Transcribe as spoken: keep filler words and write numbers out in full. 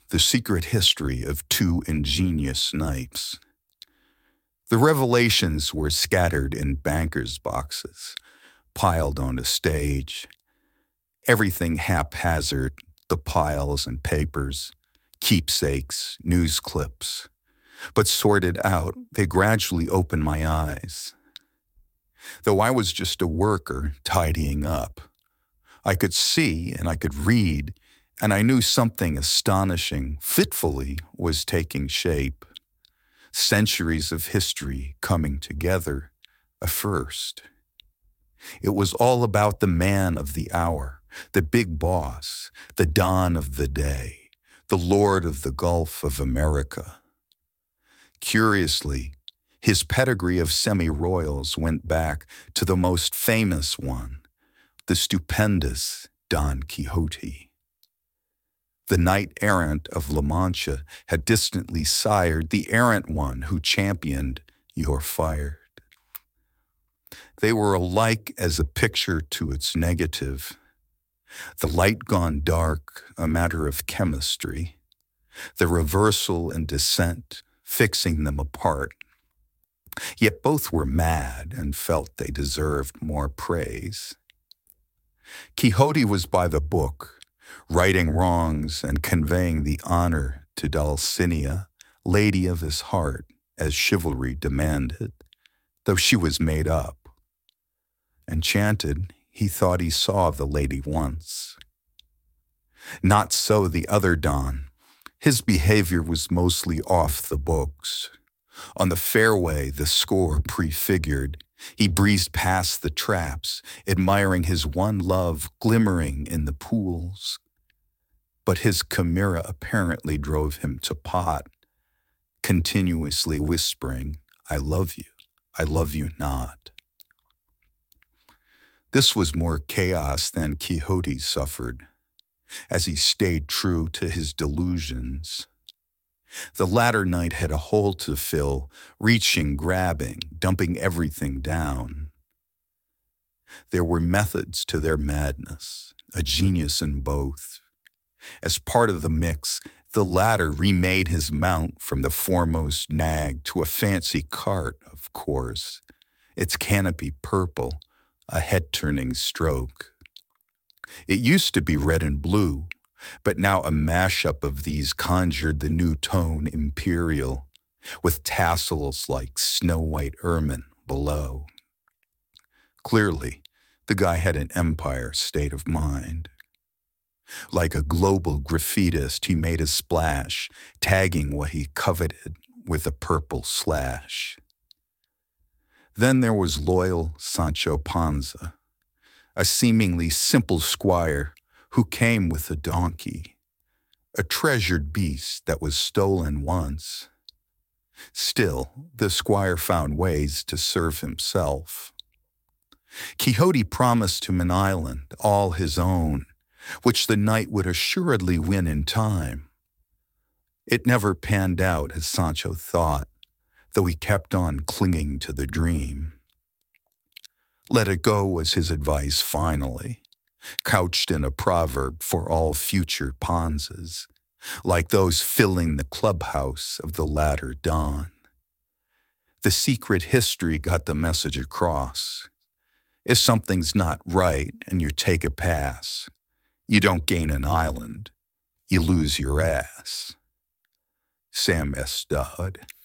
The Secret History of Two Ingenious Knights. The revelations were scattered in bankers' boxes, piled on a stage. Everything haphazard, the piles and papers, keepsakes, news clips. But sorted out, they gradually opened my eyes. Though I was just a worker tidying up, I could see and I could read, and I knew something astonishing, fitfully, was taking shape. Centuries of history coming together, a first. It was all about the man of the hour, the big boss, the Don of the day, the Lord of the Gulf of America. Curiously, his pedigree of semi-royals went back to the most famous one, the stupendous Don Quixote. The knight-errant of La Mancha had distantly sired the errant one who championed "You're fired." They were alike as a picture to its negative. The light gone dark, a matter of chemistry. The reversal and descent, fixing them apart. Yet both were mad and felt they deserved more praise. Quixote was by the book, righting wrongs and conveying the honor to Dulcinea, lady of his heart, as chivalry demanded, though she was made up. Enchanted, he thought he saw the lady once. Not so the other Don. His behavior was mostly off the books. On the fairway, the score prefigured. He breezed past the traps, admiring his one love glimmering in the pools. But his chimera apparently drove him to pot, continuously whispering, "I love you, I love you not." This was more chaos than Quixote suffered, as he stayed true to his delusions. The latter knight had a hole to fill, reaching, grabbing, dumping everything down. There were methods to their madness, a genius in both. As part of the mix, the latter remade his mount from the foremost nag to a fancy cart, of course, its canopy purple, a head-turning stroke. It used to be red and blue, but now a mashup of these conjured the new tone imperial, with tassels like snow-white ermine below. Clearly, the guy had an empire state of mind. Like a global graffitist, he made a splash, tagging what he coveted with a purple slash. Then there was loyal Sancho Panza, a seemingly simple squire who came with a donkey, a treasured beast that was stolen once. Still, the squire found ways to serve himself. Quixote promised him an island, all his own, which the knight would assuredly win in time. It never panned out as Sancho thought, though he kept on clinging to the dream. Let it go was his advice finally, couched in a proverb for all future Panzas, like those filling the clubhouse of the latter Don. The secret history got the message across. If something's not right and you take a pass, you don't gain an island, you lose your ass. Sam S. Dodd.